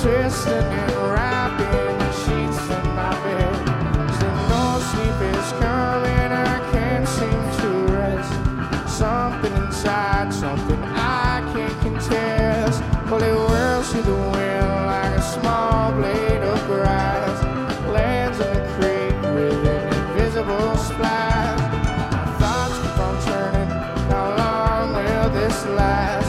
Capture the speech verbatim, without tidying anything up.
twisting and wrapping the sheets in my bed. Still no sleep is coming, I can't seem to rest. Something inside, something I can't contest. Well, it whirls through the wind like a small blade of grass. Lands in the creek with an invisible splash. My thoughts keep on turning, how long will this last?